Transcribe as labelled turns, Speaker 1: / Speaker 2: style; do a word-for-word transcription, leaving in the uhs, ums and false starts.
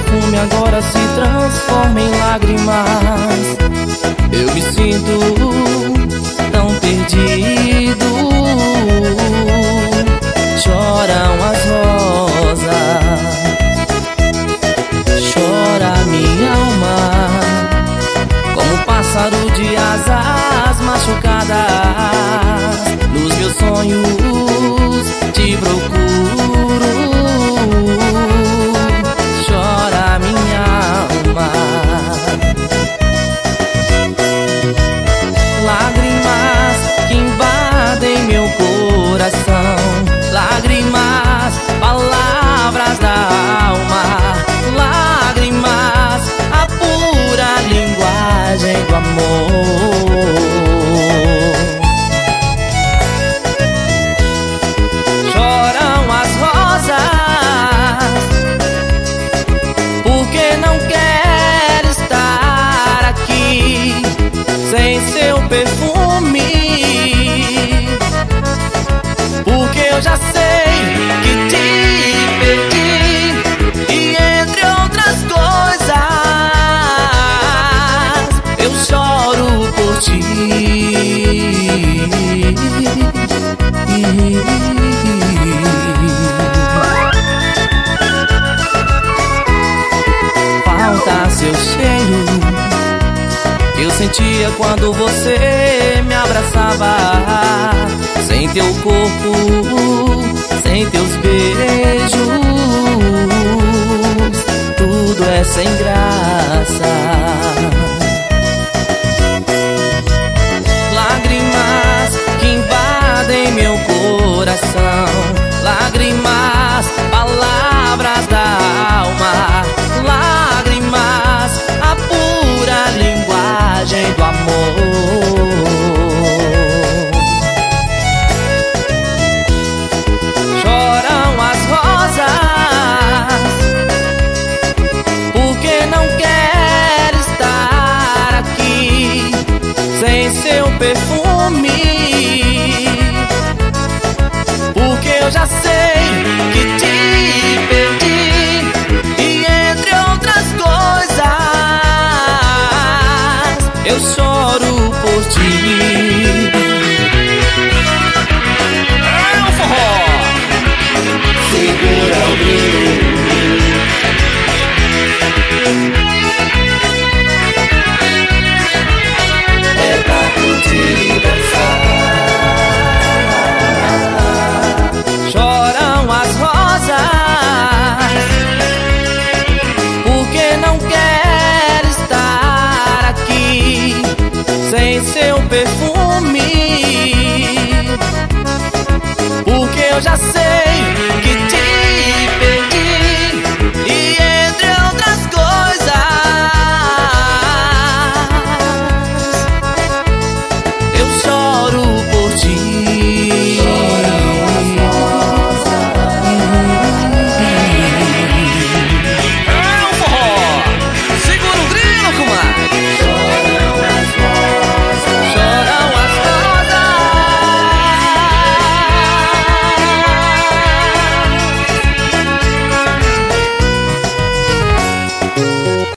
Speaker 1: perfume agora se transforma em lágrimas. Eu me sinto tão perdido. Choram as rosas, chora minha alma, como um pássaro de asas machucadas. Nos meus sonhos te procuro. Chora minha alma, lágrimas que invadem meu coração, lágrimas, palavras da alma, lágrimas, a pura linguagem do amor. Choram as rosas, porque não quero estar aqui sem seu perfume, porque eu já sei que te perdi, e entre outras coisas eu choro por ti. Falta seu cheiro que eu sentia quando você me abraçava. Sem teu corpo, sem teus beijos, tudo é sem graça. Lágrimas que invadem meu coração, lágrimas, palavras da alma, lágrimas, a pura linguagem do amor. Choram as rosas, porque não quero estar aqui sem seu perfume, porque eu já sei que te perdi, e entre outras coisas eu choro por ti. É o forró, segura o brilho. É pra curtir e dançar. Choram as rosas, porque não quero estar aqui sem seu perfume, porque eu já sei